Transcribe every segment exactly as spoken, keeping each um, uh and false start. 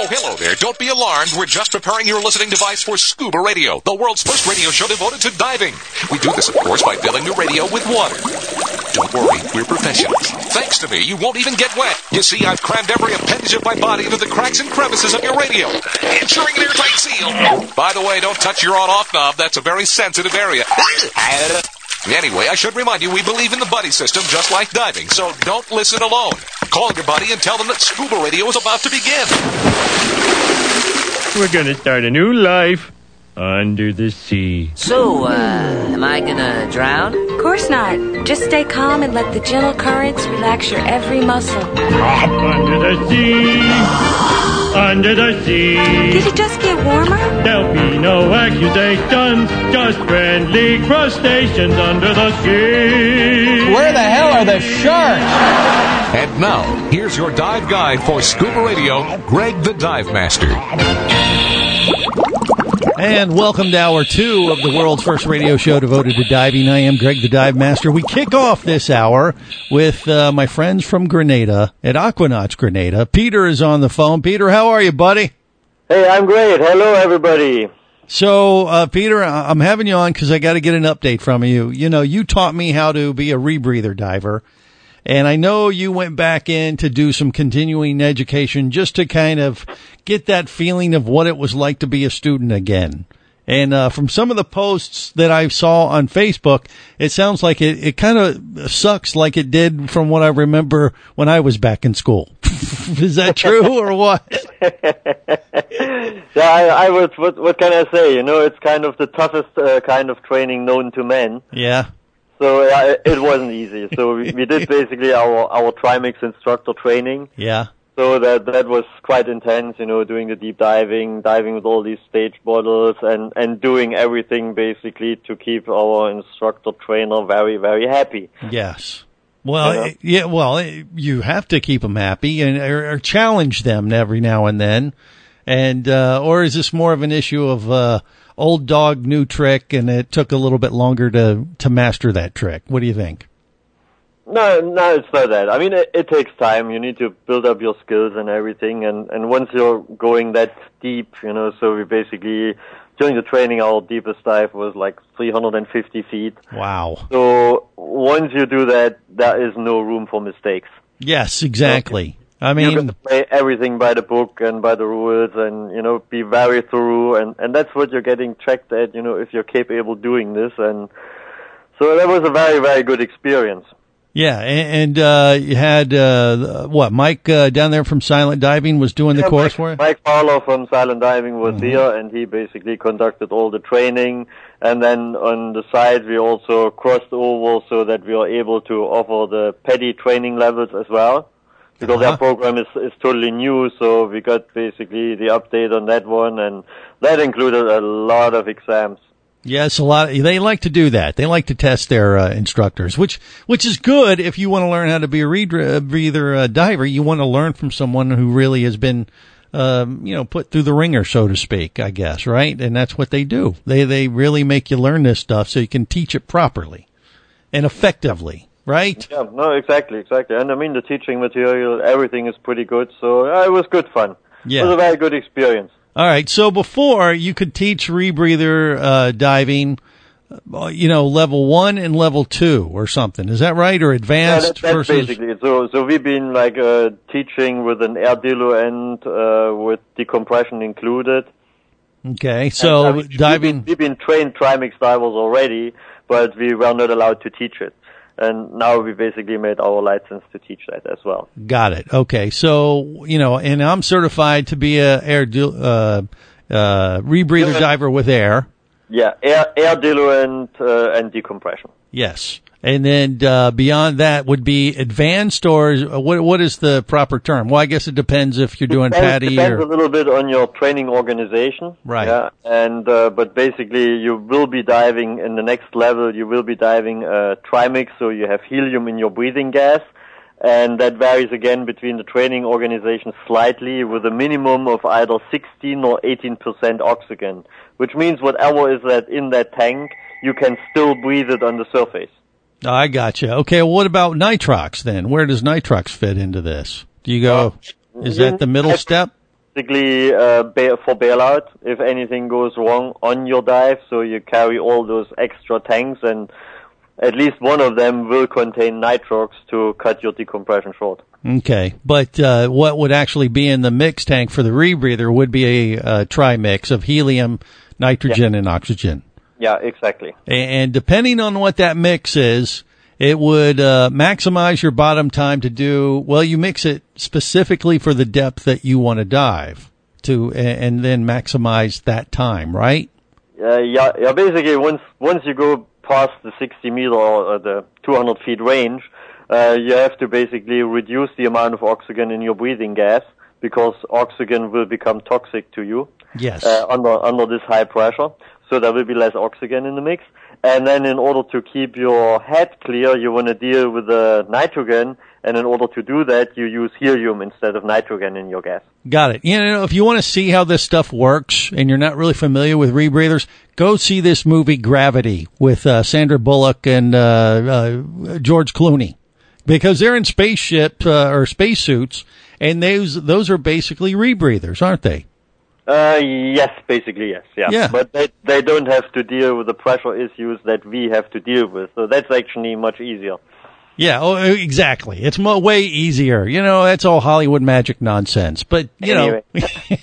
hello there. Don't be alarmed. We're just preparing your listening device for Scuba Radio, the world's first radio show devoted to diving. We do this, of course, by filling your radio with water. Don't worry, we're professionals. Thanks to me, you won't even get wet. You see, I've crammed every appendage of my body into the cracks and crevices of your radio, ensuring an airtight seal. By the way, don't touch your on-off knob. That's a very sensitive area. Anyway, I should remind you, we believe in the buddy system just like diving, so don't listen alone. Call your buddy and tell them that Scuba Radio is about to begin. We're gonna start a new life under the sea. So, uh, am I gonna drown? Of course not. Just stay calm and let the gentle currents relax your every muscle. Up under the sea. Under the sea. Did it just get warmer? There'll be no accusations, just friendly crustaceans under the sea. Where the hell are the sharks? And now, here's your dive guide for Scuba Radio, Greg the Dive Master. And welcome to hour two of the world's first radio show devoted to diving. I am Greg the Dive Master. We kick off this hour with uh, my friends from Grenada at Aquanauts Grenada. Peter is on the phone. Peter, how are you, buddy? Hey, I'm great. Hello, everybody. So, uh, Peter, I'm having you on because I got to get an update from you. You know, you taught me how to be a rebreather diver. And I know you went back in to do some continuing education just to kind of get that feeling of what it was like to be a student again. And uh, from some of the posts that I saw on Facebook, it sounds like it, it kind of sucks like it did from what I remember when I was back in school. Is that true or what? Yeah, I, I was, what, what can I say? You know, it's kind of the toughest uh, kind of training known to men. Yeah. So yeah, it wasn't easy. So we, we did basically our our Trimix instructor training. Yeah. So that that was quite intense, you know, doing the deep diving, diving with all these stage bottles, and and doing everything basically to keep our instructor trainer very very happy. Yes. Well, you know? yeah. Well, you have to keep them happy and or, or challenge them every now and then. And uh, or is this more of an issue of uh, old dog, new trick, and it took a little bit longer to, to master that trick? What do you think? No, no, it's not that. I mean, it, it takes time. You need to build up your skills and everything. And, and once you're going that deep, you know, so we basically, during the training, our deepest dive was like three hundred fifty feet. Wow. So once you do that, there is no room for mistakes. Yes, exactly. I mean, you can play everything by the book and by the rules, and you know, be very thorough, and and that's what you're getting checked at. You know, if you're capable of doing this, and so that was a very very good experience. Yeah, and, and uh, you had uh, what Mike uh, down there from Silent Diving was doing yeah, the course Mike, for you. Mike Fowler from Silent Diving was mm-hmm. here, and he basically conducted all the training. And then on the side, we also crossed over so that we are able to offer the PADI training levels as well. Because uh-huh. our program is, is totally new, so we got basically the update on that one, and that included a lot of exams. Yes, a lot. They like to do that. They like to test their uh, instructors, which which is good if you want to learn how to be a rebreather uh, diver. You want to learn from someone who really has been, um, you know, put through the ringer, so to speak, I guess, right? And that's what they do. They they really make you learn this stuff so you can teach it properly and effectively. Right? Yeah, no, exactly, exactly. And I mean, the teaching material, everything is pretty good, so uh, it was good fun. Yeah. It was a very good experience. All right, so before you could teach rebreather uh, diving, uh, you know, level one and level two or something. Is that right? Or advanced? Yeah, that, that's versus... basically it. So, so we've been like uh, teaching with an air diluent uh, with decompression included. Okay, so and, I mean, diving... We've been, we've been trained Trimix divers already, but we were not allowed to teach it. And now we basically made our license to teach that as well. Got it. Okay. So, you know, and I'm certified to be a air du- uh, uh, rebreather yeah. diver with air. Yeah, air, air diluent uh, and decompression. Yes. And then uh, beyond that would be advanced, or what? What is the proper term? Well, I guess it depends if you're doing depends, PADI depends or... a little bit on your training organization. Right. Yeah, and uh, but basically you will be diving in the next level. You will be diving uh, Trimix, so you have helium in your breathing gas, and that varies again between the training organizations slightly, with a minimum of either sixteen or eighteen percent oxygen, which means whatever is that in that tank, you can still breathe it on the surface. I gotcha. Okay, well, what about nitrox then? Where does nitrox fit into this? Do you go, is that the middle step? basically uh, ba- for bailout if anything goes wrong on your dive. So you carry all those extra tanks, and at least one of them will contain nitrox to cut your decompression short. Okay, but uh, what would actually be in the mix tank for the rebreather would be a uh, tri-mix of helium, nitrogen, yeah. and oxygen. Yeah, exactly. And depending on what that mix is, it would uh, maximize your bottom time to do, well, you mix it specifically for the depth that you want to dive to, and then maximize that time, right? Uh, yeah, yeah, basically once once you go past the sixty meter or the two hundred feet range, uh, you have to basically reduce the amount of oxygen in your breathing gas, because oxygen will become toxic to you. Yes. Uh, under under this high pressure. So there will be less oxygen in the mix. And then in order to keep your head clear, you want to deal with the nitrogen. And in order to do that, you use helium instead of nitrogen in your gas. Got it. You know, if you want to see how this stuff works and you're not really familiar with rebreathers, go see this movie Gravity with uh, Sandra Bullock and uh, uh, George Clooney, because they're in spaceship uh, or spacesuits, and those those are basically rebreathers, aren't they? Uh, yes, basically, yes, yeah. yeah. But they, they don't have to deal with the pressure issues that we have to deal with, so that's actually much easier. Yeah, oh, exactly. It's mo- way easier. You know, that's all Hollywood magic nonsense. But, you anyway. know,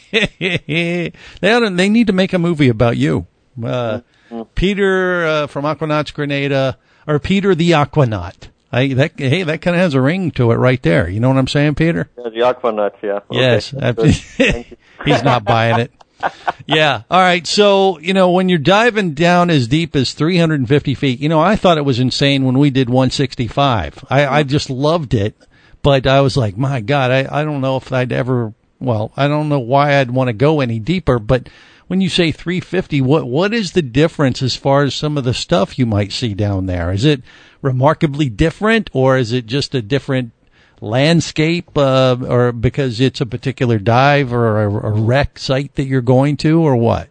they ought to, they need to make a movie about you. Uh, mm-hmm. Peter uh, from Aquanauts Grenada, or Peter the Aquanaut. I, that, hey, that kind of has a ring to it right there. You know what I'm saying, Peter? Yeah, the Aquanaut, yeah. Yes. Okay. He's not buying it. Yeah. All right. So, you know, when you're diving down as deep as three hundred fifty feet, you know, I thought it was insane when we did one sixty-five. I, I just loved it, but I was like, my God, I, I don't know if I'd ever, well, I don't know why I'd want to go any deeper, but when you say three fifty, what, what is the difference as far as some of the stuff you might see down there? Is it remarkably different, or is it just a different landscape, uh, or because it's a particular dive or a, a wreck site that you're going to, or what?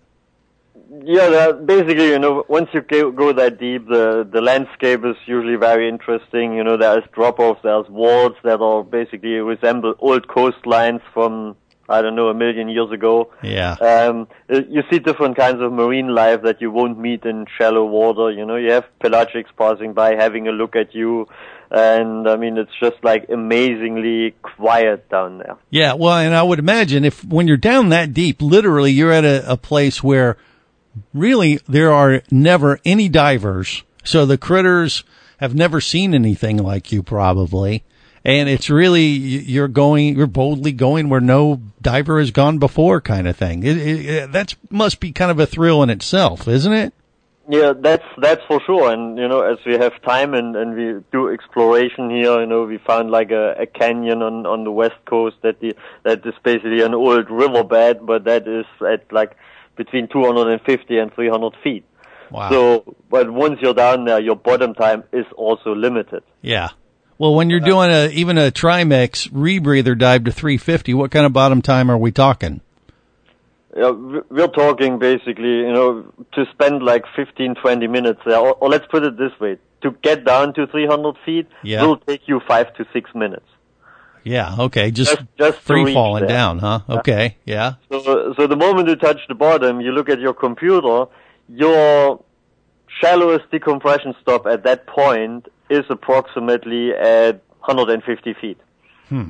Yeah, that, basically, you know, once you go, go that deep, the, the landscape is usually very interesting. You know, there's drop-offs, there's walls that are basically resemble old coastlines from, I don't know, a million years ago. Yeah. Um, you see different kinds of marine life that you won't meet in shallow water. You know, you have pelagics passing by, having a look at you. And, I mean, it's just, like, amazingly quiet down there. Yeah, well, and I would imagine if when you're down that deep, literally you're at a, a place where really there are never any divers. So the critters have never seen anything like you probably. And it's really, you're going, you're boldly going where no diver has gone before kind of thing. It, it, it, that must be kind of a thrill in itself, isn't it? Yeah, that's that's for sure. And, you know, as we have time and, and we do exploration here, you know, we found like a, a canyon on, on the west coast that the, that is basically an old riverbed, but that is at like between two hundred fifty and three hundred feet. Wow. So, but once you're down there, your bottom time is also limited. Yeah. Well, when you're doing a, even a Trimix rebreather dive to three fifty, what kind of bottom time are we talking? Yeah, we're talking basically, you know, to spend like fifteen, twenty minutes there, or, or let's put it this way, to get down to three hundred feet yeah. will take you five to six minutes. Yeah, okay, just, just, just free falling down, huh? Okay, yeah. So, so the moment you touch the bottom, you look at your computer, your shallowest decompression stop at that point is approximately at one hundred fifty feet. Hmm.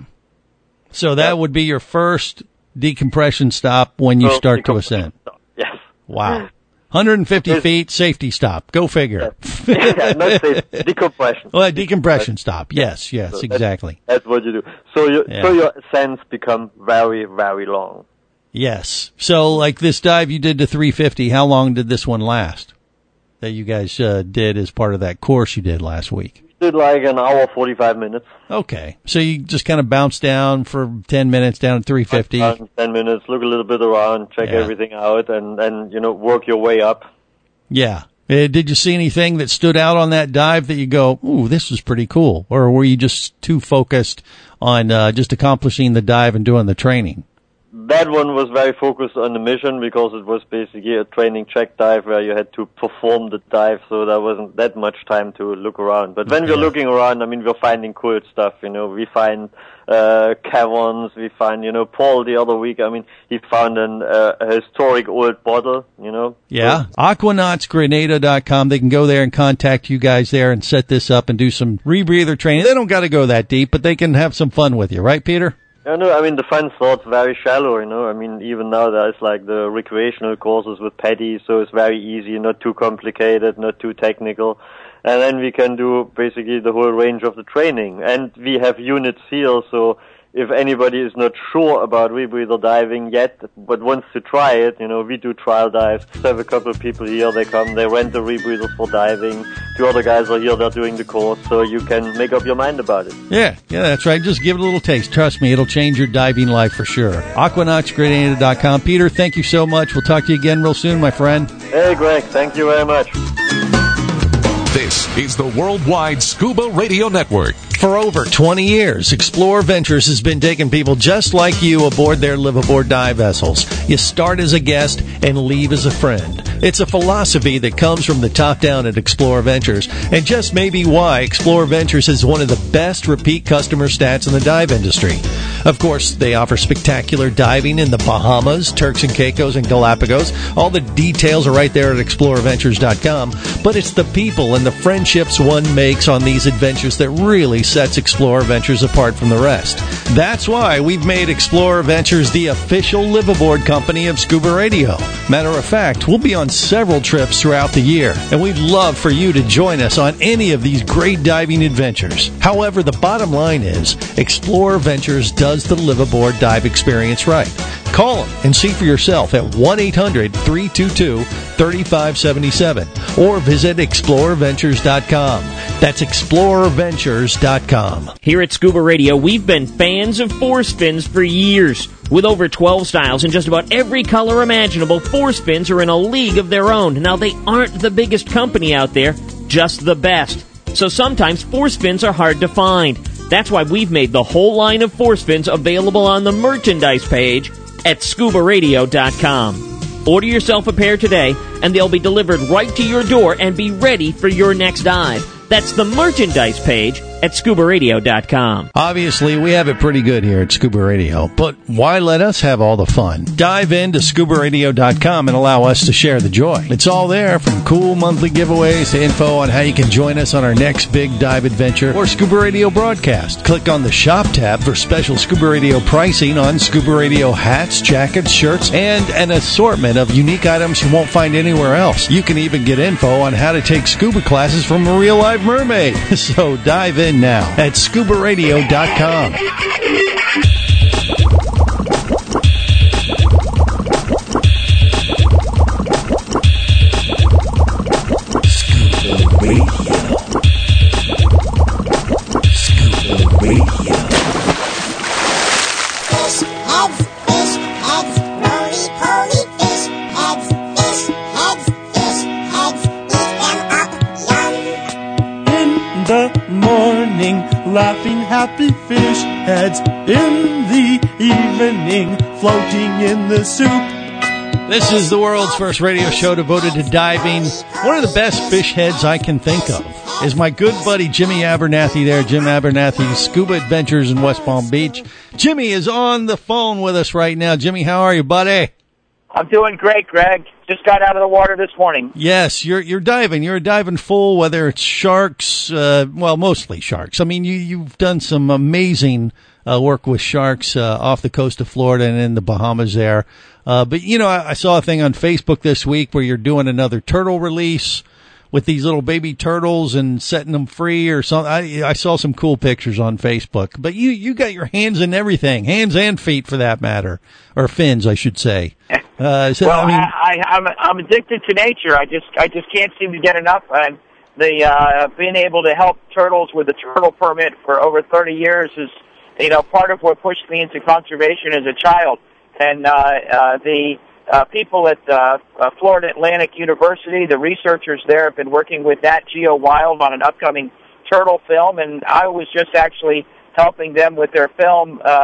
So that yeah. would be your first decompression stop when you so start to ascend. Stop. Yes. Wow. one hundred fifty it's, feet, safety stop. Go figure. Yes. yeah, not safety, decompression. Well, decompression stop. Yes, yes, so exactly. That's, that's what you do. So, you, yeah. so your ascents become very, very long. Yes. So, like this dive you did to three fifty, how long did this one last? That you guys uh, did as part of that course you did last week? Did like an hour, forty-five minutes. Okay. So you just kind of bounce down for ten minutes down at three fifty. ten minutes, look a little bit around, check yeah. everything out, and then, you know, work your way up. Yeah. Uh, did you see anything that stood out on that dive that you go, ooh, this was pretty cool? Or were you just too focused on uh, just accomplishing the dive and doing the training? that one was very focused on the mission because it was basically a training check dive where you had to perform the dive, so there wasn't that much time to look around. But when we're looking around, I mean, we're finding cool stuff, you know. We find uh caverns, we find, you know, Paul the other week, I mean, he found an, uh, a historic old bottle, you know. Yeah, aquanauts grenada dot com. They can go there and contact you guys there and set this up and do some rebreather training. They don't got to go that deep, but they can have some fun with you, right, Peter? Yeah, no, I mean, the fun starts very shallow, you know. I mean, even now there's like the recreational courses with Paddy, so it's very easy, not too complicated, not too technical. And then we can do basically the whole range of the training. And we have units here, so if anybody is not sure about rebreather diving yet, but wants to try it, you know, we do trial dives. We have a couple of people here, they come, they rent the rebreathers for diving. Two other guys are here, they're doing the course, so you can make up your mind about it. Yeah, yeah, that's right. Just give it a little taste. Trust me, it'll change your diving life for sure. aquanauts grenada dot com. Peter, thank you so much. We'll talk to you again real soon, my friend. Hey, Greg, thank you very much. This is the Worldwide Scuba Radio Network. For over twenty years, Explore Ventures has been taking people just like you aboard their live-aboard dive vessels. You start as a guest and leave as a friend. It's a philosophy that comes from the top down at Explore Ventures, and just maybe why Explore Ventures is one of the best repeat customer stats in the dive industry. Of course, they offer spectacular diving in the Bahamas, Turks and Caicos, and Galapagos. All the details are right there at explorer ventures dot com, but it's the people and the friendships one makes on these adventures that really sets Explorer Ventures apart from the rest. That's why we've made Explorer Ventures the official live-aboard company of Scuba Radio. Matter of fact, we'll be on several trips throughout the year, and we'd love for you to join us on any of these great diving adventures. However, the bottom line is, Explorer Ventures does the live-aboard dive experience right. Call them and see for yourself at one eight hundred three two two three five seven seven or visit explorer ventures dot com. That's explorer ventures dot com. Here at Scuba Radio, we've been fans of force fins for years. With over twelve styles and just about every color imaginable, Force Fins are in a league of their own. Now, they aren't the biggest company out there, just the best. So sometimes Force Fins are hard to find. That's why we've made the whole line of Force Fins available on the merchandise page at scuba radio dot com. Order yourself a pair today, and they'll be delivered right to your door and be ready for your next dive. That's the merchandise page at scuba radio dot com. Obviously, we have it pretty good here at Scuba Radio, but why let us have all the fun? Dive into scuba radio dot com and allow us to share the joy. It's all there, from cool monthly giveaways to info on how you can join us on our next big dive adventure or Scuba Radio broadcast. Click on the Shop tab for special Scuba Radio pricing on Scuba Radio hats, jackets, shirts, and an assortment of unique items you won't find anywhere else. You can even get info on how to take scuba classes from a real life mermaid. So dive in now at scuba radio dot com. Scuba Radio. Scuba Radio. Fish heads, fish heads, roly poly fish heads, fish heads, fish heads, eat them up, yum. In the morning, laughing happy fish heads. In the evening, floating in the soup. This is the world's first radio show devoted to diving. One of the best fish heads I can think of is my good buddy Jimmy Abernathy there, Jim Abernathy, Scuba Adventures in West Palm Beach. Jimmy is on the phone with us right now. Jimmy, how are you, buddy? I'm doing great, Greg. Just got out of the water this morning. Yes, you're you're diving. You're diving full, whether it's sharks, uh, well, mostly sharks. I mean, you, you've done some amazing uh, work with sharks uh, off the coast of Florida and in the Bahamas there. Uh, but, you know, I, I saw a thing on Facebook this week where you're doing another turtle release with these little baby turtles and setting them free or something. I, I saw some cool pictures on Facebook. But you, you got your hands in everything, hands and feet for that matter, or fins, I should say. Uh, so, well, I mean, I, I, I'm I'm addicted to nature. I just I just can't seem to get enough. And the uh, being able to help turtles with the turtle permit for over thirty years is, you know, part of what pushed me into conservation as a child. And uh, uh, the uh, people at uh, uh, Florida Atlantic University, the researchers there, have been working with Nat Geo Wild on an upcoming turtle film, and I was just actually helping them with their film uh,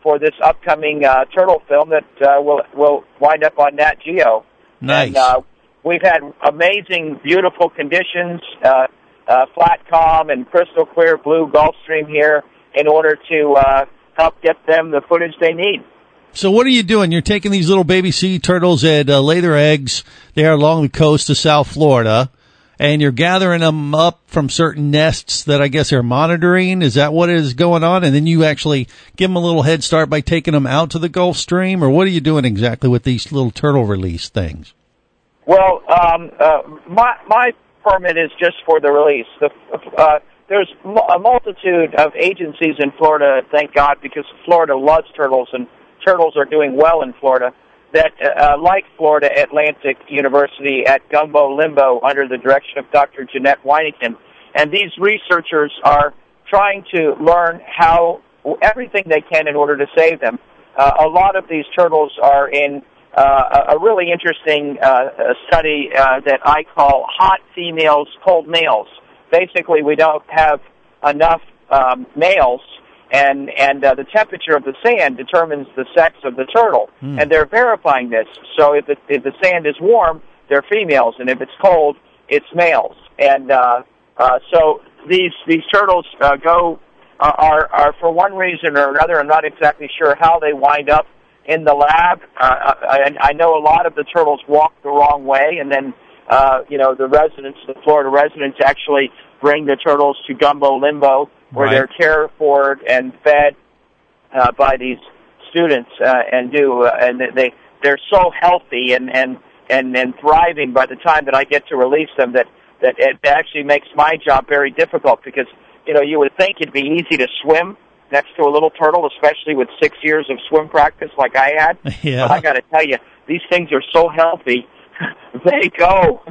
for this upcoming uh, turtle film that uh, will will wind up on Nat Geo. Nice. And, uh, we've had amazing, beautiful conditions, uh, uh, flat calm and crystal clear blue Gulf Stream here in order to uh, help get them the footage they need. So what are you doing? You're taking these little baby sea turtles that uh, lay their eggs there along the coast of South Florida, and you're gathering them up from certain nests that I guess they're monitoring. Is that what is going on? And then you actually give them a little head start by taking them out to the Gulf Stream, or what are you doing exactly with these little turtle release things? Well, um, uh, my my permit is just for the release. The, uh, there's a multitude of agencies in Florida, thank God, because Florida loves turtles, and turtles are doing well in Florida, that uh, like Florida Atlantic University at Gumbo Limbo under the direction of Doctor Jeanette Weineken. And these researchers are trying to learn how everything they can in order to save them. Uh, a lot of these turtles are in uh, a really interesting uh, study uh, that I call hot females, cold males. Basically, we don't have enough um, males, and and uh, the temperature of the sand determines the sex of the turtle, mm. and they're verifying this. So if, it, if the sand is warm, they're females, and if it's cold, it's males. And uh, uh, so these these turtles uh, go uh, are are for one reason or another. I'm not exactly sure how they wind up in the lab. Uh, I, I know a lot of the turtles walk the wrong way, and then uh, you know the residents, the Florida residents, actually bring the turtles to Gumbo Limbo, where right. they're cared for and fed uh, by these students, uh, and do uh, and they they're so healthy and, and and and thriving by the time that I get to release them that that it actually makes my job very difficult, because you know you would think it'd be easy to swim next to a little turtle, especially with six years of swim practice like I had. Yeah. But I got to tell you, these things are so healthy, they go,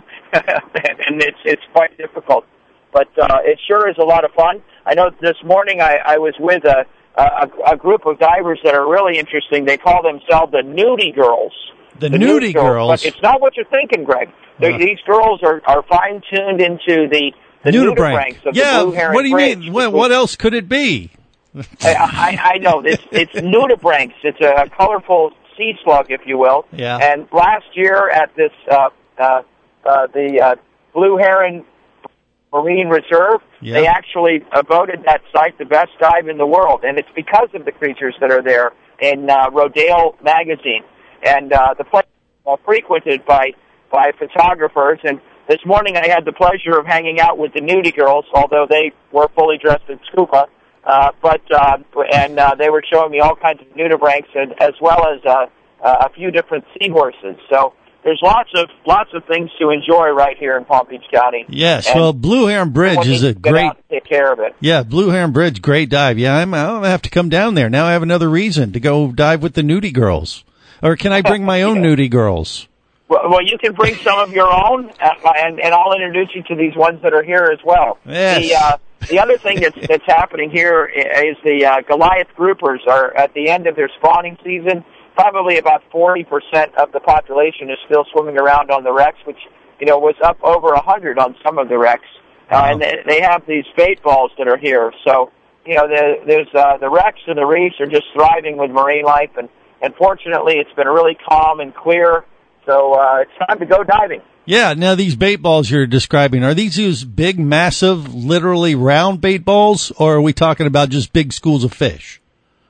and it's it's quite difficult. But uh, it sure is a lot of fun. I know this morning I, I was with a, a a group of divers that are really interesting. They call themselves the Nudie Girls. The, the Nudie girls. girls. But it's not what you're thinking, Greg. Uh, These girls are, are fine-tuned into the, the nudibranchs of yeah, the Blue Heron what do you Bridge. mean? What, what else could it be? I, I, I know. It's, it's nudibranchs. It's a colorful sea slug, if you will. Yeah. And last year at this uh, uh, uh, the uh, Blue Heron Marine Reserve, yep. they actually uh, voted that site the best dive in the world, and it's because of the creatures that are there in uh, Rodale magazine. And uh, the place is uh, frequented by by photographers. And this morning I had the pleasure of hanging out with the Nudie Girls, although they were fully dressed in scuba. Uh, but uh, and uh, they were showing me all kinds of nudibranchs, and as well as uh, uh, a few different seahorses. So there's lots of lots of things to enjoy right here in Palm Beach County. Yes, and well, Blue Heron Bridge is a great. Take care of it. Yeah, Blue Heron Bridge, great dive. Yeah, I'm, I'll have to come down there now. I have another reason to go dive with the Nudie Girls, or can I bring my own Nudie Girls? Well, well, you can bring some of your own, uh, and and I'll introduce you to these ones that are here as well. Yes. The, uh, the other thing that's that's happening here is the uh, Goliath groupers are at the end of their spawning season. Probably about forty percent of the population is still swimming around on the wrecks, which, you know, was up over one hundred on some of the wrecks. Uh, wow. And they, they have these bait balls that are here. So, you know, the, there's uh, the wrecks and the reefs are just thriving with marine life. And, and fortunately, it's been really calm and clear. So uh, it's time to go diving. Yeah, now these bait balls you're describing, are these these big, massive, literally round bait balls, or are we talking about just big schools of fish?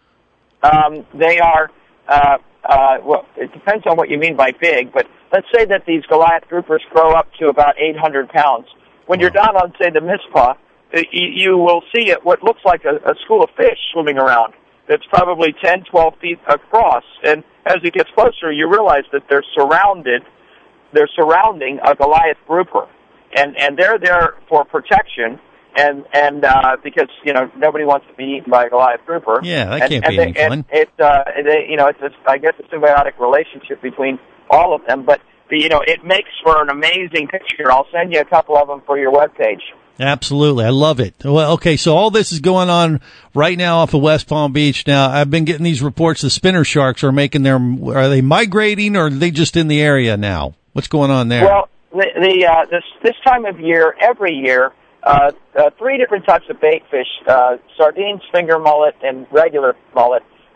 Um, they are... Uh, uh, well, it depends on what you mean by big, but let's say that these Goliath groupers grow up to about eight hundred pounds. When wow. you're down on, say, the Mizpah, you, you will see it, what looks like a, a school of fish swimming around. That's probably ten, twelve feet across. And as it gets closer, you realize that they're surrounded, they're surrounding a Goliath grouper. And, and they're there for protection. And and uh, because you know nobody wants to be eaten by a Goliath grouper. Yeah, that and, can't and be they, any fun. And it uh, they, you know it's a, I guess a symbiotic relationship between all of them. But you know it makes for an amazing picture. I'll send you a couple of them for your webpage. Absolutely, I love it. Well, okay, so all this is going on right now off of West Palm Beach. Now I've been getting these reports. The spinner sharks are making their. Are they migrating, or are they just in the area now? What's going on there? Well, the, the uh, this this time of year, every year. Uh, uh, three different types of bait fish, uh, sardines, finger mullet, and regular mullet,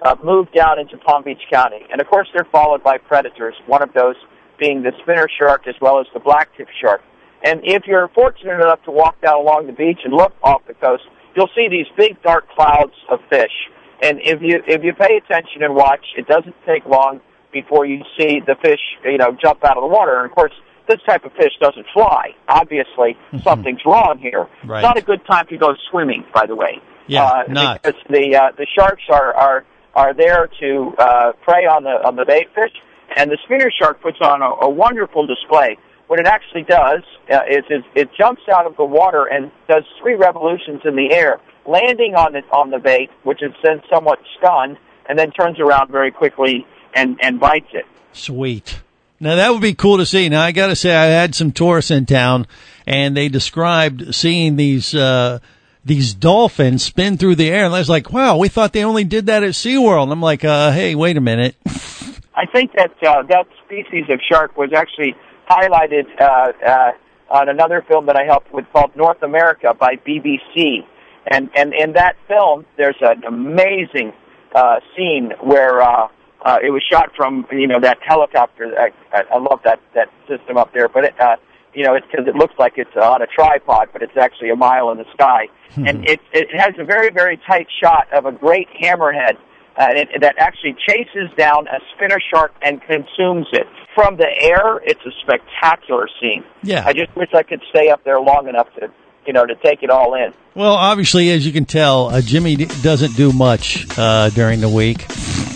uh, move down into Palm Beach County. And, of course, they're followed by predators, one of those being the spinner shark as well as the blacktip shark. And if you're fortunate enough to walk down along the beach and look off the coast, you'll see these big dark clouds of fish. And if you if you pay attention and watch, it doesn't take long before you see the fish, you know, jump out of the water. And, of course, this type of fish doesn't fly. Obviously, mm-hmm. something's wrong here. Right. It's not a good time to go swimming, by the way. Yeah, uh, not. Because the uh, the sharks are are are there to uh, prey on the on the bait fish, and the spinner shark puts on a, a wonderful display. What it actually does uh, is, is it jumps out of the water and does three revolutions in the air, landing on the on the bait, which is then somewhat stunned, and then turns around very quickly and and bites it. Sweet. Now, that would be cool to see. Now, I got to say, I had some tourists in town, and they described seeing these uh these dolphins spin through the air, and I was like, wow, we thought they only did that at SeaWorld. And I'm like, uh, hey, wait a minute. I think that uh, that species of shark was actually highlighted uh, uh, on another film that I helped with called North America by B B C. And, and in that film, there's an amazing uh, scene where uh, uh, it was shot from, you know, that helicopter. I, I love that, that system up there, but it, uh, you know, it's because it looks like it's on a tripod, but it's actually a mile in the sky. Hmm. And it, it has a very, very tight shot of a great hammerhead uh, it, that actually chases down a spinner shark and consumes it. From the air, it's a spectacular scene. Yeah. I just wish I could stay up there long enough to, you know, to take it all in. Well, obviously, as you can tell, uh, Jimmy d- doesn't do much uh, during the week.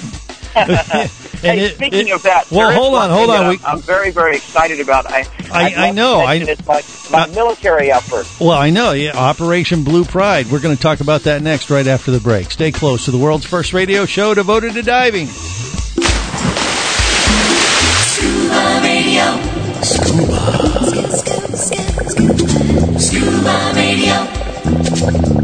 Hey, it, speaking it, of that, well, hold on, hold on. I'm, We, I'm very, very excited about. I, I, I know. I, it's my, my uh, military effort. Well, I know. Yeah, Operation Blue Pride. We're going to talk about that next, right after the break. Stay close to the world's first radio show devoted to diving. Scuba Radio. Scuba. Scuba Radio.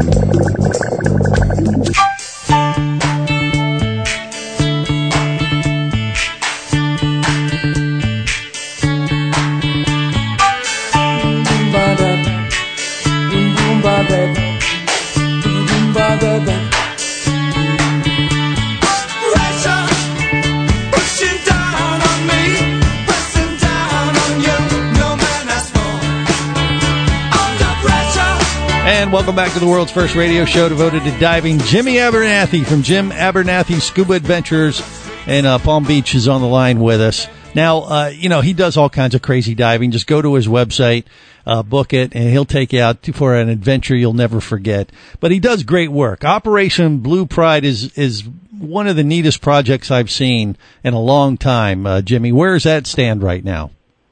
And welcome back to the world's first radio show devoted to diving. Jimmy Abernathy from Jim Abernathy Scuba Adventures in uh, Palm Beach is on the line with us. Now, uh, you know, he does all kinds of crazy diving. Just go to his website, uh, book it, and he'll take you out to, for an adventure you'll never forget. But he does great work. Operation Blue Pride is is one of the neatest projects I've seen in a long time. Uh, Jimmy, where does that stand right now?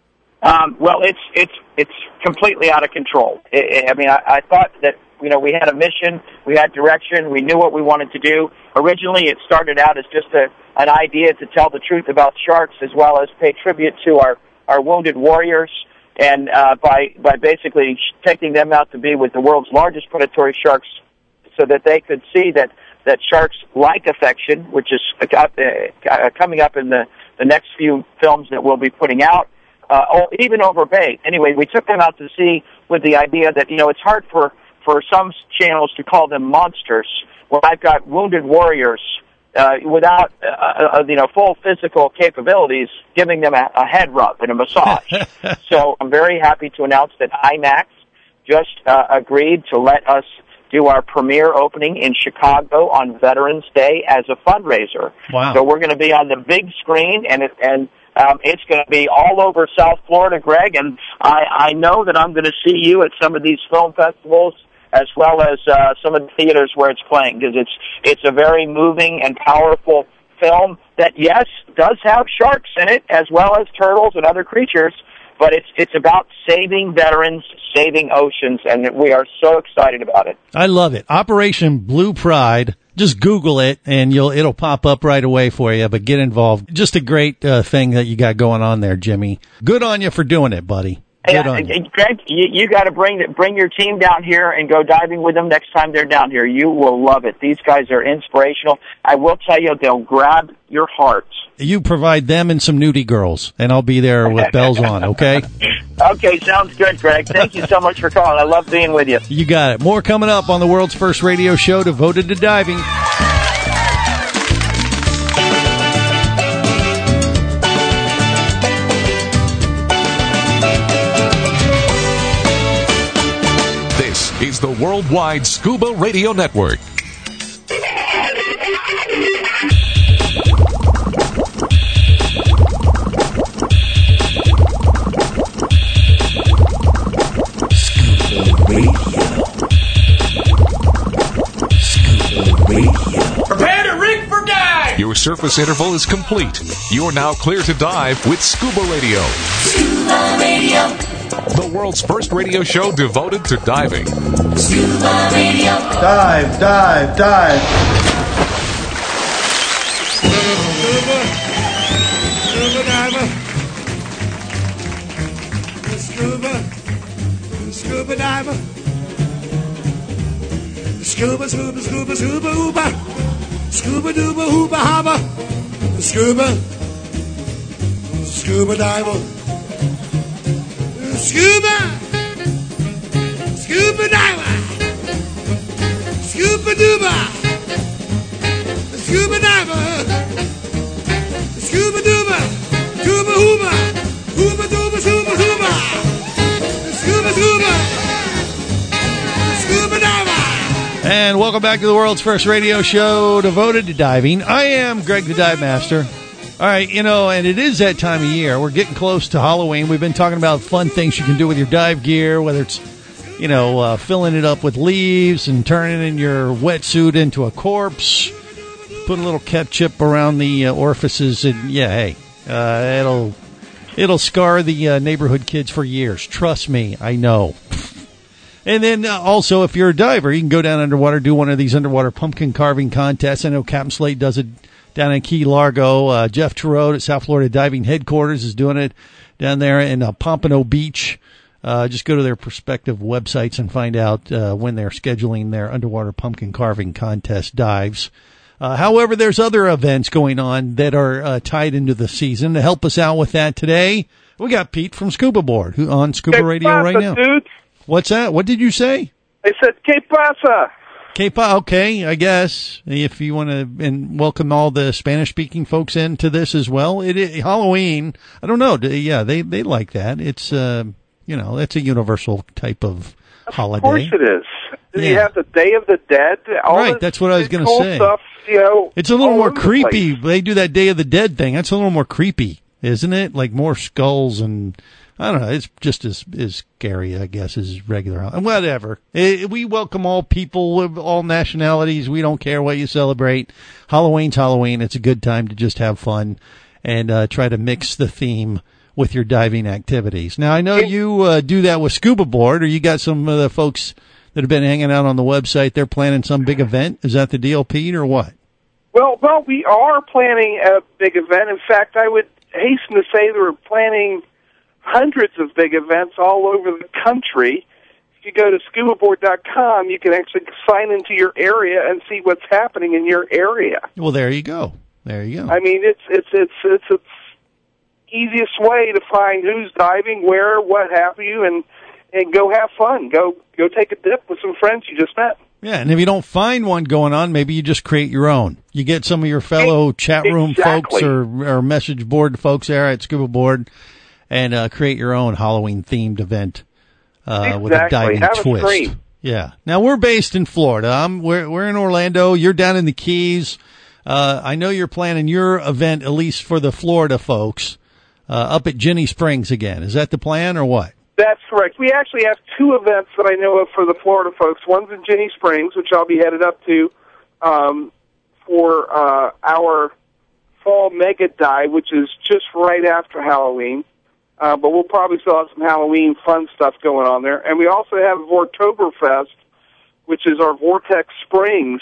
Um, well, it's it's it's completely out of control. I, I mean, I, I thought that, you know, we had a mission, we had direction, we knew what we wanted to do. Originally, it started out as just a an idea to tell the truth about sharks, as well as pay tribute to our our wounded warriors, and uh, by by basically taking them out to be with the world's largest predatory sharks, so that they could see that that sharks like affection, which is uh, uh, coming up in the the next few films that we'll be putting out. Uh, or even over bait. Anyway, we took them out to sea with the idea that, you know, it's hard for, for some channels to call them monsters. Well, I've got wounded warriors uh, without, uh, uh, you know, full physical capabilities, giving them a, a head rub and a massage. So I'm very happy to announce that IMAX just uh, agreed to let us do our premiere opening in Chicago on Veterans Day as a fundraiser. Wow. So we're going to be on the big screen, and it, and Um, it's going to be all over South Florida, Greg, and I, I know that I'm going to see you at some of these film festivals as well as uh, some of the theaters where it's playing, because it's it's a very moving and powerful film that, yes, does have sharks in it as well as turtles and other creatures, but it's it's about saving veterans, saving oceans, and we are so excited about it. I love it. Operation Blue Pride. Just Google it, and you'll it'll pop up right away for you, but get involved. Just a great uh, thing that you got going on there, Jimmy. Good on you for doing it, buddy. Good hey, on uh, you. Greg, you, you got to bring bring your team down here and go diving with them next time they're down here. You will love it. These guys are inspirational. I will tell you, they'll grab your heart. You provide them and some nudie girls, and I'll be there with bells on, okay? Okay, sounds good, Greg. Thank you so much for calling. I love being with you. You got it. More coming up on the world's first radio show devoted to diving. worldwide Scuba Radio Network. Prepare to rig for dive! Your surface interval is complete. You're now clear to dive with Scuba Radio. Scuba Radio. The world's first radio show devoted to diving. Scuba Radio. Dive, dive, dive. Scuba. Scuba diver. Scuba. Scuba diver. Scuba, scuba, scuba, scuba, ooba. Scuba dooba, hooba, haba. Scuba. Scuba diver. Scuba. Scuba diver. Scuba dooba. Scuba diver. Scuba dooba. Dooba hooba. Hooba dooba, scuba, hooba. Scuba, scuba. Scuba diver. And welcome back to the world's first radio show devoted to diving. I am Greg the Dive Master. All right, you know, and it is that time of year. We're getting close to Halloween. We've been talking about fun things you can do with your dive gear, whether it's, you know, uh, filling it up with leaves and turning in your wetsuit into a corpse, put a little ketchup around the uh, orifices, and yeah, hey, uh, it'll it'll scar the uh, neighborhood kids for years. Trust me, I know. And then uh, also, if you're a diver, you can go down underwater, do one of these underwater pumpkin carving contests. I know Captain Slate does it down in Key Largo. Uh, Jeff Turode at South Florida Diving Headquarters is doing it down there in uh, Pompano Beach. Uh, just go to their respective websites and find out uh, when they're scheduling their underwater pumpkin carving contest dives. Uh, however, there's other events going on that are uh, tied into the season. To help us out with that today, we got Pete from Scuba Board, who on Scuba Que Radio pasa, right now. Dude? What's that? What did you say? I said, que pasa? Que pa- okay, I guess. If you want to, and welcome all the Spanish-speaking folks into this as well. It is Halloween. I don't know. Yeah, they, they like that. It's, uh, you know, it's a universal type of holiday. Of course it is. Yeah. You have the Day of the Dead. All Right, this that's what I was going to cool say. Stuff, you know, It's a little all more over the creepy. place. They do that Day of the Dead thing. That's a little more creepy, isn't it? Like more skulls and, I don't know. It's just as, as scary, I guess, as regular. Whatever. Eh, we welcome all people of all nationalities. We don't care what you celebrate. Halloween's Halloween. It's a good time to just have fun and uh, try to mix the theme with your diving activities. Now, I know you uh, do that with Scuba Board, or you got some of the folks that have been hanging out on the website. They're planning some big event. Is that the deal, Pete, or what? Well, well, we are planning a big event. In fact, I would hasten to say that we're planning hundreds of big events all over the country. If you go to scuba board dot com, you can actually sign into your area and see what's happening in your area. Well, there you go. There you go. I mean, it's it's it's it's it's easiest way to find who's diving, where, what have you, and and go have fun. Go go take a dip with some friends you just met. Yeah, and if you don't find one going on, maybe you just create your own. You get some of your fellow chat room Exactly. folks or, or message board folks there at Scuba Board and uh, create your own Halloween-themed event uh, with a Exactly. diving Have a twist. scream. Yeah. Now, we're based in Florida. I'm, we're, we're in Orlando. You're down in the Keys. Uh, I know you're planning your event, at least for the Florida folks, uh, up at Ginny Springs again. Is that the plan or what? That's correct. We actually have two events that I know of for the Florida folks. One's in Ginny Springs, which I'll be headed up to um, for uh, our fall mega dive, which is just right after Halloween. Uh, but we'll probably still have some Halloween fun stuff going on there. And we also have Vortoberfest, which is our Vortex Springs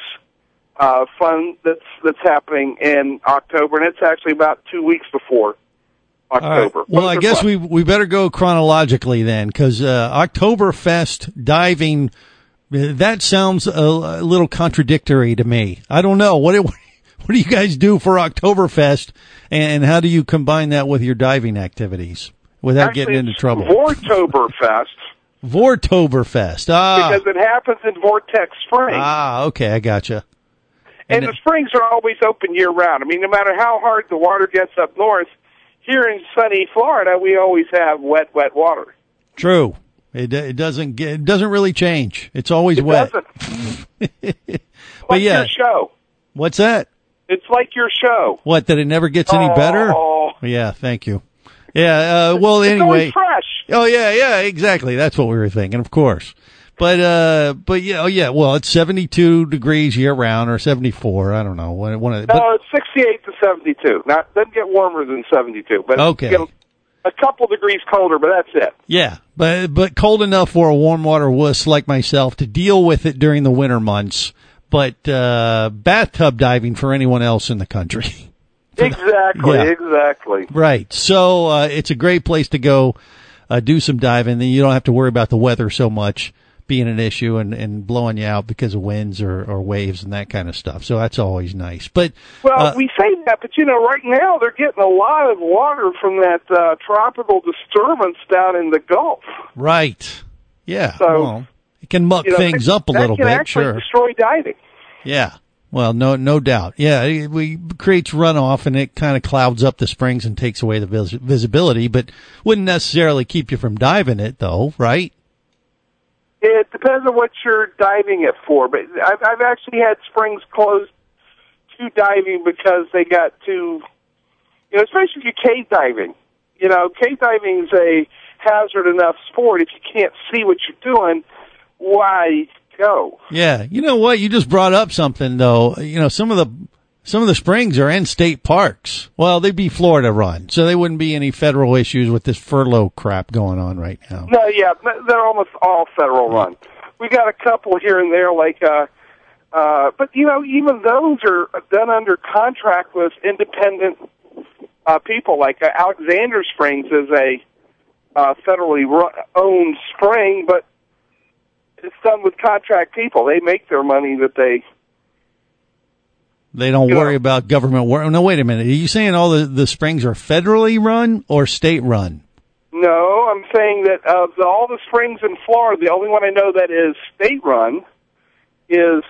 uh, fun that's that's happening in October, and it's actually about two weeks before October. All right. Well, Both I are guess fun. we we better go chronologically then, because uh, Oktoberfest diving, uh, that sounds a, a little contradictory to me. I don't know. What do, what do you guys do for Oktoberfest, and how do you combine that with your diving activities without Actually, getting into it's trouble? Vortoberfest. Vortoberfest. Ah, Because it happens in Vortex Springs. ah, okay, I gotcha. and and the springs are always open year-round. I mean, no matter how hard the water gets up north, here in sunny Florida, we always have wet, wet water. True. It it doesn't get, it doesn't really change. It's always It wet. doesn't. But Like yeah, your show. what's that? It's like your show. What, that it never gets any Oh. better? Yeah, thank you. Yeah, uh, well, It's anyway. always fresh. Oh, yeah, yeah, exactly. That's what we were thinking, of course. But, uh, but yeah, oh, yeah, well, it's seventy-two degrees year round, or seventy-four, I don't know. One, one of, but, No, it's sixty-eight to seventy-two. Not doesn't get warmer than seventy-two, but Okay. it gets a couple degrees colder, but that's it. yeah, but, but cold enough for a warm water wuss like myself to deal with it during the winter months, but, uh, bathtub diving for anyone else in the country. Exactly, Yeah. exactly. Right. So, uh, it's a great place to go, uh, do some diving. Then you don't have to worry about the weather so much being an issue and, and blowing you out because of winds or, or waves and that kind of stuff. So that's always nice. But, Well, uh, we say that, but you know, right now they're getting a lot of water from that uh, tropical disturbance down in the Gulf. right. Yeah. So, well, it can muck You know, things that- up a that little can bit. actually Sure. destroy diving. Yeah. Well, no, no doubt. Yeah, it, we creates runoff and it kind of clouds up the springs and takes away the vis- visibility, but wouldn't necessarily keep you from diving it, though, right? It depends on what you're diving it for, but I've, I've actually had springs closed to diving because they got too, you know, especially if you're cave diving. You know, cave diving is a hazard enough sport. If you can't see what you're doing, why go? Yeah. You know what? You just brought up something, though. You know, some of the some of the springs are in state parks. Well, they'd be Florida run, so there wouldn't be any federal issues with this furlough crap going on right now. No, yeah, they're almost all federal run. We got a couple here and there, like, uh, uh, but you know, even those are done under contract with independent uh, people. Like uh, Alexander Springs is a uh, federally run, owned spring, but it's done with contract people. They make their money that they. They don't You worry know. about government work. No, wait a minute. Are you saying all the, the springs are federally run or state run? No, I'm saying that of the, all the springs in Florida, the only one I know that is state-run is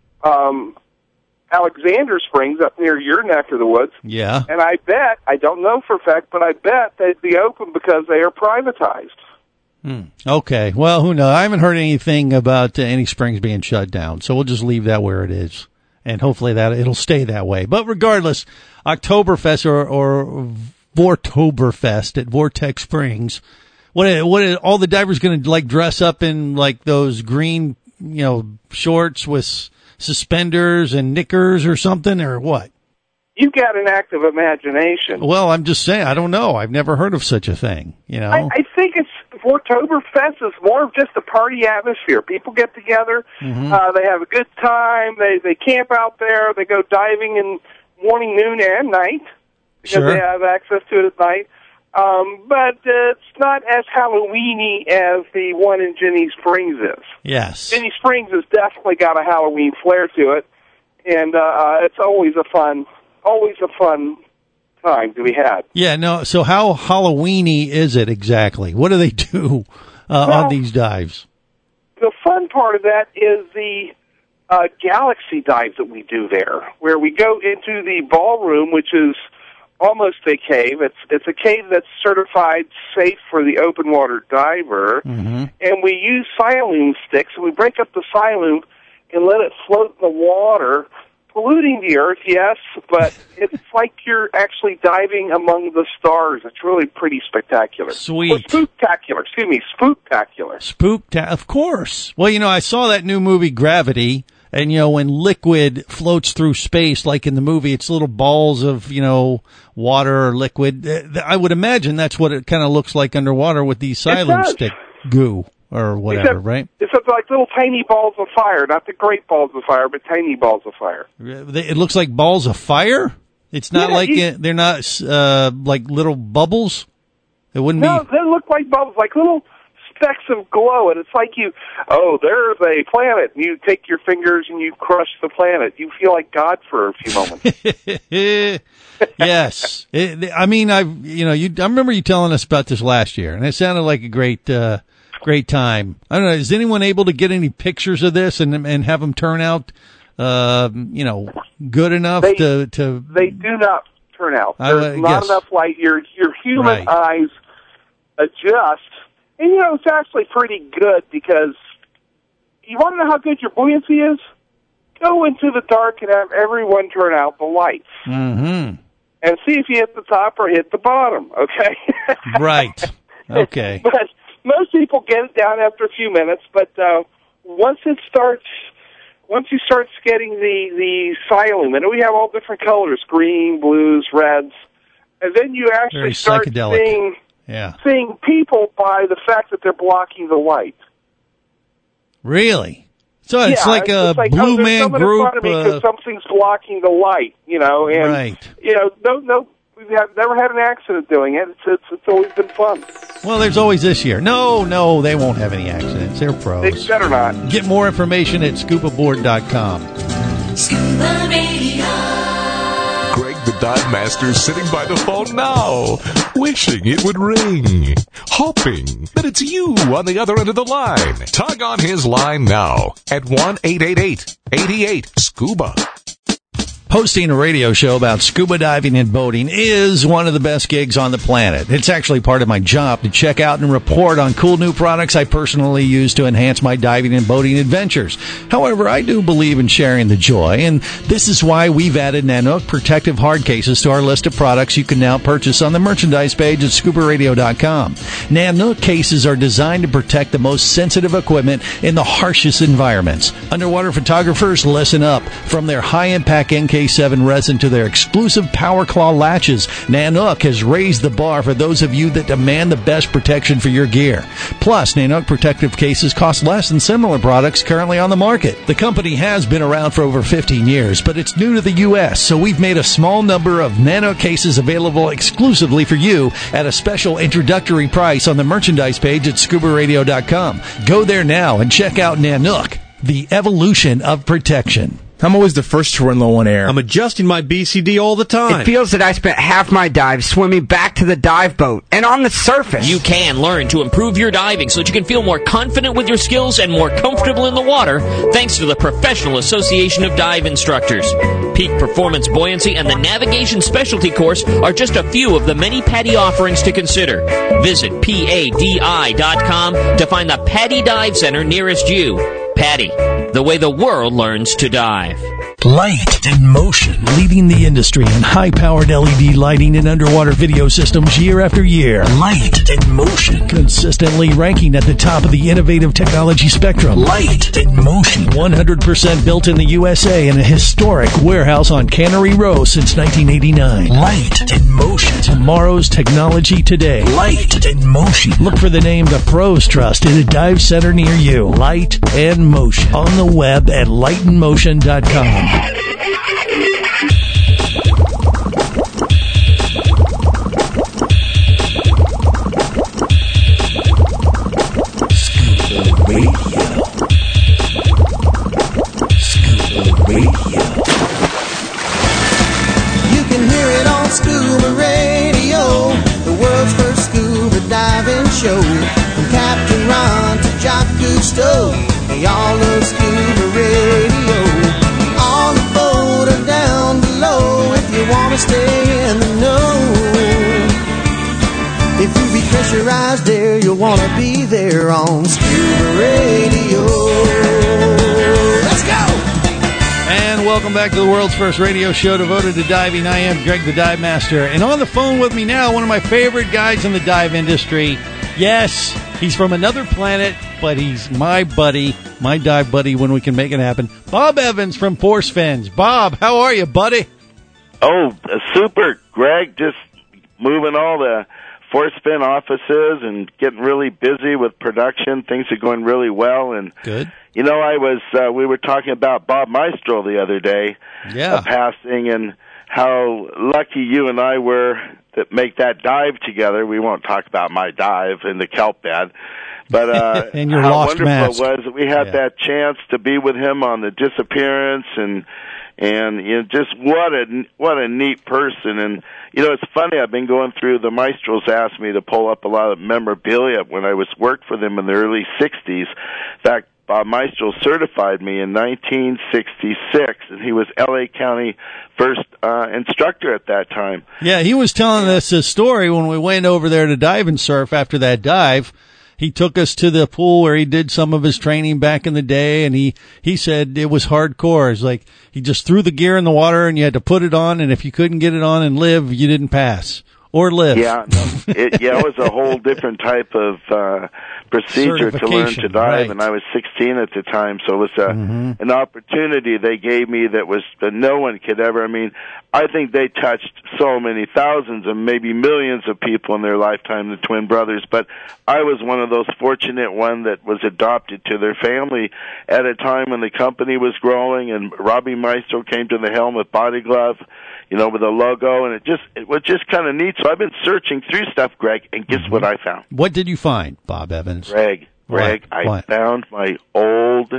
um, Alexander Springs up near your neck of the woods. Yeah. And I bet, I don't know for a fact, but I bet they'd be open because they are privatized. Hmm. Okay. Well, who knows? I haven't heard anything about uh, any springs being shut down, so we'll just leave that where it is. And hopefully that it'll stay that way. But regardless, Oktoberfest or, or Vortoberfest at Vortex Springs, what what are all the divers going to like dress up in like those green, you know, shorts with suspenders and knickers or something, or what? You've got an active imagination. Well, I'm just saying, I don't know. I've never heard of such a thing, you know. I, I think it's Vortoberfest is more of just a party atmosphere. People get together, Mhm. uh, they have a good time, they they camp out there, they go diving in morning, noon, and night because Sure. they have access to it at night. Um, but uh, it's not as Halloween-y as the one in Jenny Springs is. Yes. Jenny Springs has definitely got a Halloween flair to it, and uh, uh, it's always a fun, always a fun time to be had. Yeah, no, so how Halloween-y is it exactly? What do they do uh, Well- on these dives? The fun part of that is the uh, galaxy dives that we do there, where we go into the ballroom, which is almost a cave. It's it's a cave that's certified safe for the open water diver, Mm-hmm. and we use siloon sticks, and we break up the siloon and let it float in the water, polluting the earth, yes, but it's like you're actually diving among the stars. It's really pretty spectacular. Sweet. Or spooktacular, excuse me, spooktacular. Spooked, of course. Well, you know, I saw that new movie Gravity, and you know, when liquid floats through space, like in the movie, it's little balls of, you know, water or liquid. Uh, I would imagine that's what it kind of looks like underwater with these silent does. stick goo or whatever, Except, right? It's like little tiny balls of fire, not the great balls of fire, but tiny balls of fire. They- It looks like balls of fire. It's not Yeah, like you- it, they're not uh, like little bubbles. It wouldn't No, be. they look like bubbles, like little specks of glow, and it's like you, oh, there's a planet. And you take your fingers and you crush the planet. You feel like God for a few moments. Yes, it, I mean, I you know, you I remember you telling us about this last year, and it sounded like a great, uh, great time. I don't know. Is anyone able to get any pictures of this and and have them turn out, uh, you know, good enough They- to to? They do not turn out. I There's would not guess. enough light. Your your human Right. eyes adjust And, you know, it's actually pretty good because you want to know how good your buoyancy is? Go into the dark and have everyone turn out the lights. Mm-hmm. And see if you hit the top or hit the bottom, okay? Right. Okay. But most people get it down after a few minutes, but uh, once it starts, once you start getting the, the silane, and we have all different colors, green, blues, reds, and then you actually Very start psychedelic. seeing, Yeah. seeing people by the fact that they're blocking the light. Really? So it's yeah, like a it's like, Blue oh, there's Man someone Group. in front of me 'cause Uh, something's blocking the light, you know, and Right. you know, no, no, we have never had an accident doing it. It's it's, it's always been fun. well, there's always this year. No, no, they won't have any accidents. They're pros. They better not. Get more information at scuba board dot com. Scuba Radio. Greg the Dive Master is sitting by the phone now, wishing it would ring, hoping that it's you on the other end of the line. Tug on his line now at one eight eight eight, eight eight, SCUBA. Hosting a radio show about scuba diving and boating is one of the best gigs on the planet. It's actually part of my job to check out and report on cool new products I personally use to enhance my diving and boating adventures. However, I do believe in sharing the joy, and this is why we've added Nanook protective hard cases to our list of products you can now purchase on the merchandise page at scuba radio dot com. Nanook cases are designed to protect the most sensitive equipment in the harshest environments. Underwater photographers, listen up. From their high-impact N K seven resin to their exclusive Power Claw latches, Nanook has raised the bar for those of you that demand the best protection for your gear. Plus, Nanook protective cases cost less than similar products currently on the market. The company has been around for over fifteen years, but it's new to the U S, so we've made a small number of Nanook cases available exclusively for you at a special introductory price on the merchandise page at scuba radio dot com. Go there now and check out Nanook, the evolution of protection. I'm always the first to run low on air. I'm adjusting my B C D all the time. It feels that I spent half my dive swimming back to the dive boat and on the surface. You can learn to improve your diving so that you can feel more confident with your skills and more comfortable in the water thanks to the Professional Association of Dive Instructors. Peak Performance Buoyancy and the Navigation Specialty Course are just a few of the many PADI offerings to consider. Visit P A D I dot com to find the PADI Dive Center nearest you. PADI, the way the world learns to dive. Light and Motion, leading the industry in high-powered L E D lighting and underwater video systems year after year. Light and Motion, consistently ranking at the top of the innovative technology spectrum. Light and Motion, one hundred percent built in the U S A in a historic warehouse on Cannery Row since nineteen eighty-nine. Light and Motion, tomorrow's technology today. Light and Motion. Look for the name the pros trust in a dive center near you. Light and Motion, on the web at light and motion dot com. Scuba Radio. Scuba Radio. You can hear it on Scuba Radio, the world's first scuba diving show. From Captain Ron to Jock Cousteau, they all love Scuba Radio. On the boat or down below, if you want to stay in the know. If you be pressurized there, you'll want to be there on Scuba Radio. Let's go! And welcome back to the world's first radio show devoted to diving. I am Greg the Dive Master. And on the phone with me now, one of my favorite guys in the dive industry. Yes, he's from another planet, but he's my buddy, my dive buddy when we can make it happen. Bob Evans from Force Fins. Bob, how are you, buddy? Oh, uh, super, Greg. Just moving all the Force Fin offices and getting really busy with production. Things are going really well. And good. You know, I was uh, we were talking about Bob Maestro the other day, yeah, uh, passing, and how lucky you and I were that make that dive together. We won't talk about my dive in the kelp bed, but uh, and your how lost wonderful mask. it was that we had yeah. that chance to be with him on the disappearance, and and you know, just what a what a neat person. And you know, it's funny. I've been going through the Maestros asked me to pull up a lot of memorabilia when I was worked for them in the early sixties. In fact, Bob Maestro certified me in nineteen sixty-six, and he was L A County first uh, instructor at that time. Yeah, he was telling us a story when we went over there to dive and surf after that dive. he took us to the pool where he did some of his training back in the day, and he, he said it was hardcore. It's like he just threw the gear in the water and you had to put it on, and if you couldn't get it on and live, you didn't pass. Or live. Yeah, no, it, yeah, it was a whole different type of uh, procedure to learn to dive, right. and I was sixteen at the time, so it was a, mm-hmm. an opportunity they gave me that was that no one could ever. I mean, I think they touched so many thousands and maybe millions of people in their lifetime, the twin brothers, but I was one of those fortunate one that was adopted to their family at a time when the company was growing, and Robbie Maestro came to the helm with Body Glove, you know, with a logo, and it just it was just kind of neat. So I've been searching through stuff, Greg, and guess mm-hmm. what I found? What did you find, Bob Evans? Greg, Greg, what? I what? found my old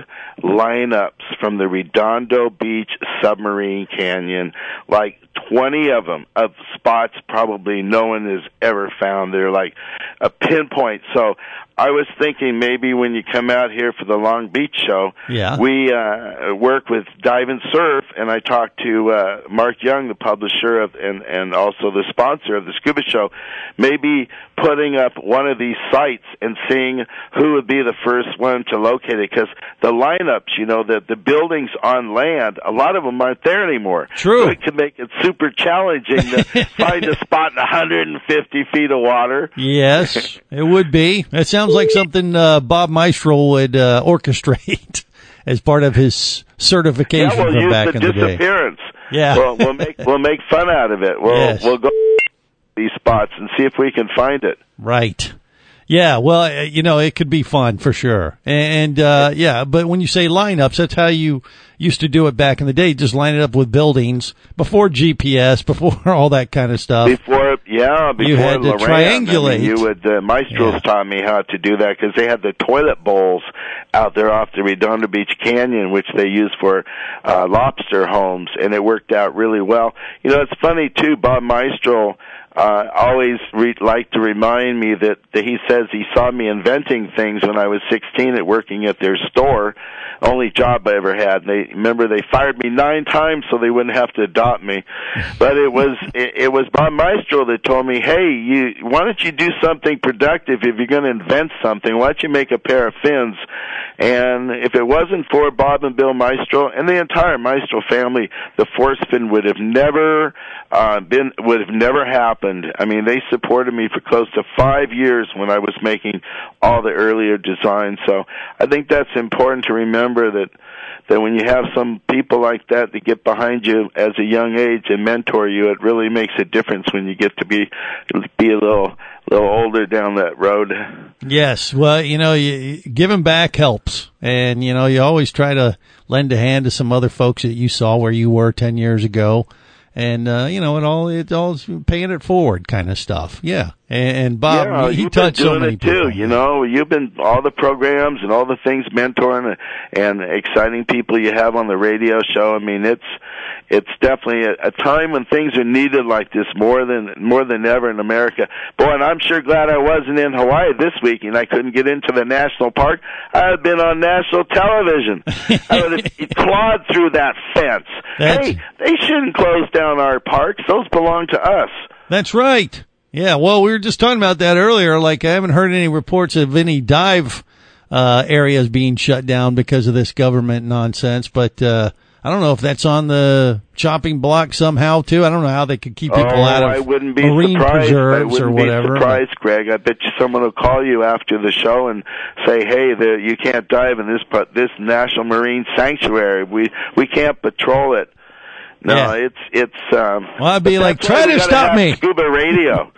lineups from the Redondo Beach Submarine Canyon, like twenty of them, of spots probably no one has ever found. They're like a pinpoint. So I was thinking maybe when you come out here for the Long Beach show, yeah. we uh, work with Dive and Surf, and I talked to uh, Mark Young, the publisher of, and, and also the sponsor of the Scuba Show, maybe putting up one of these sites and seeing who would be the first one to locate it, because the lineups, you know, the, the buildings on land, a lot of them aren't there anymore. True. So it can make it super challenging to find a spot in one hundred fifty feet of water. Yes, it would be. It sounds like something uh, Bob Maestro would uh, orchestrate as part of his certification yeah, we'll from use back the in the day. disappearance. Yeah, we'll, we'll make we'll make fun out of it. We'll yes. we'll go these spots and see if we can find it. Right. Yeah, well, uh, you know, it could be fun for sure. And, uh, yeah, but when you say lineups, that's how you used to do it back in the day. Just line it up with buildings before G P S, before all that kind of stuff. Before, yeah, before you had to Lorraine, triangulate. I mean, you would, uh, Maestros yeah. taught me how to do that because they had the toilet bowls out there off the Redondo Beach Canyon, which they used for, uh, lobster homes, and it worked out really well. You know, it's funny too, Bob Maestro, Uh, always re- like to remind me that, that he says he saw me inventing things when I was sixteen at working at their store, only job I ever had. And they remember they fired me nine times so they wouldn't have to adopt me. But it was it, it was Bob Maestro that told me, hey, you why don't you do something productive if you're going to invent something? Why don't you make a pair of fins? And if it wasn't for Bob and Bill Maestro and the entire Maestro family, the force fin would have never uh, been would have never happened. I mean, they supported me for close to five years when I was making all the earlier designs. So I think that's important to remember that that when you have some people like that that get behind you as a young age and mentor you, it really makes a difference when you get to be be a little little older down that road. Yes, well, you know, you, giving back helps, and you know, you always try to lend a hand to some other folks that you saw where you were ten years ago. And, uh, you know, it all, it all's paying it forward kind of stuff. Yeah. And, and Bob, yeah, he you've touched been doing so many it too, people. you know, you've been, all the programs and all the things mentoring and, and exciting people you have on the radio show. I mean, it's, it's definitely a, a time when things are needed like this more than, more than ever in America. Boy, and I'm sure glad I wasn't in Hawaii this week and I couldn't get into the national park. I had been on national television. I would have clawed through that fence. That's, hey, they shouldn't close down our parks. Those belong to us. That's right. Yeah, well, we were just talking about that earlier. Like, I haven't heard any reports of any dive uh areas being shut down because of this government nonsense, but uh I don't know if that's on the chopping block somehow, too. I don't know how they could keep people oh, out of I wouldn't be marine surprised. preserves I wouldn't or whatever. Be surprised, Greg. I bet you someone will call you after the show and say, "Hey, the, you can't dive in this but this National Marine Sanctuary. We we can't patrol it." No, yeah. it's it's. Um, well, I'd be like, "Try to stop me." Scuba radio.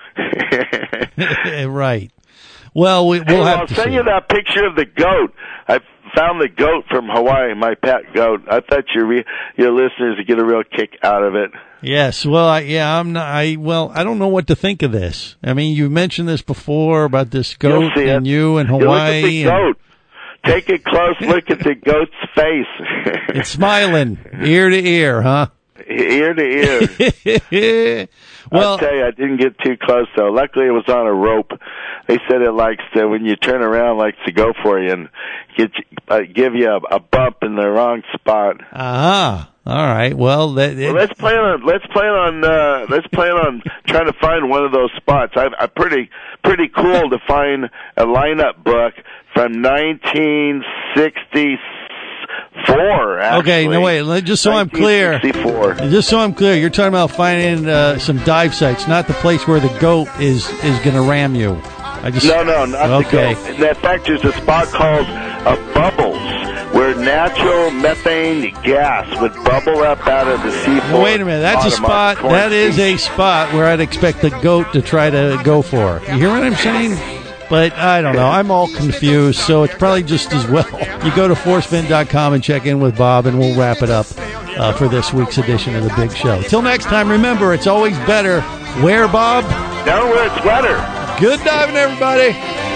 Right. Well, we, we'll hey, have I'll to send see. you that picture of the goat. I found the goat from Hawaii, my pet goat. I thought your re- your listeners would get a real kick out of it. Yes. Well, I, yeah, I'm not. I well, I don't know what to think of this. I mean, you mentioned this before about this goat and you in Hawaii. You look at the goat. And... Take a close look at the goat's face. It's smiling ear to ear, huh? ear to ear. Well, I'll tell you, I didn't get too close though. Luckily, it was on a rope. They said it likes to, when you turn around, likes to go for you and get you, uh, give you a, a bump in the wrong spot. Ah, all right. Well, that, it, well let's plan on let's plan on uh, let's plan on trying to find one of those spots. I, I'm pretty pretty cool to find a lineup book from nineteen sixty-four. Actually. Okay, no wait. let- Just so I'm clear, just so I'm clear, you're talking about finding uh, some dive sites, not the place where the goat is is going to ram you. I just No, no, not okay. the goat. In fact, there's a spot called uh, Bubbles, where natural methane gas would bubble up out of the seafloor. Well, wait a minute. That's a spot. That is a spot where I'd expect the goat to try to go for. You hear what I'm saying? But I don't know. I'm all confused, so it's probably just as well. You go to force fin dot com and check in with Bob, and we'll wrap it up uh, for this week's edition of The Big Show. Till next time, remember, it's always better. Where, Bob? Down where it's wetter. Good diving, everybody.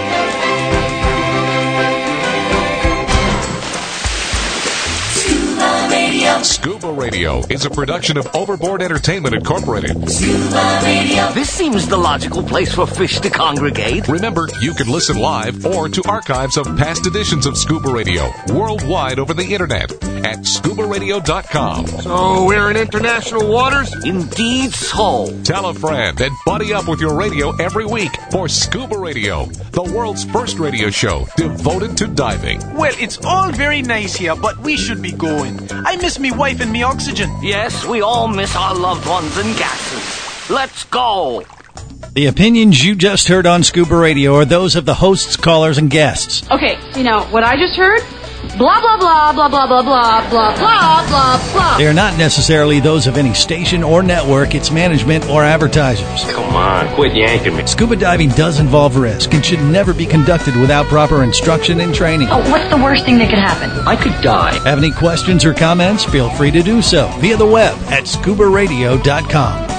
Scuba Radio. Scuba Radio is a production of Overboard Entertainment Incorporated. Scuba Radio. This seems the logical place for fish to congregate. Remember, you can listen live or to archives of past editions of Scuba Radio worldwide over the internet at scuba radio dot com. So we're in international waters? Indeed so. Tell a friend and buddy up with your radio every week for Scuba Radio, the world's first radio show devoted to diving. Well, it's all very nice here, but we should be going. I miss me wife and me oxygen. Yes, we all miss our loved ones and gases. Let's go. The opinions you just heard on Scuba Radio are those of the hosts, callers, and guests. Okay, you know, what I just heard? Blah, blah, blah, blah, blah, blah, blah, blah, blah, blah, blah. They are not necessarily those of any station or network, its management, or advertisers. Come on, quit yanking me. Scuba diving does involve risk and should never be conducted without proper instruction and training. Oh, what's the worst thing that could happen? I could die. Have any questions or comments? Feel free to do so via the web at scuba radio dot com.